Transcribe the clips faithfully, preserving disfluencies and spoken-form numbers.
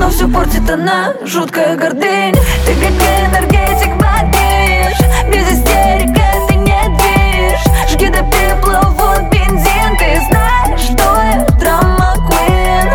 но все портит она, жуткая гордынь. Ты как энергетик бодришь, без истерик это не движ. Жги до пепла, вот бензин, ты знаешь, что я драма queen.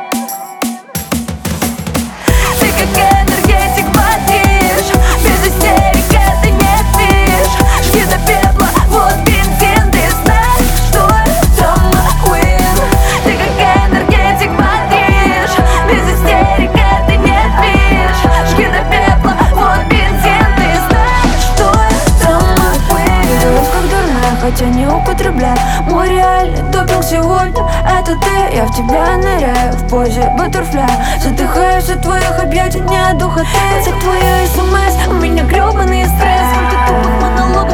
Ты как энергетик бодришь, без истерик это не движ. Жги до пепла, вот бензин, ты знаешь, что я драма queen. Ты как энергетик бодришь, без истерик это не движ. Жги до пепла, вот бензин, ты знаешь, что я драма queen. Делаюсь как дурная, хотя не употребляю. Мой реальный допинг сегодня это ты. Я в тебя ныряю в позе баттерфляя, задыхаюсь от твоих объятий, не от духоты. Это твои смс, у меня гребаный стресс. Сколько тупых монологов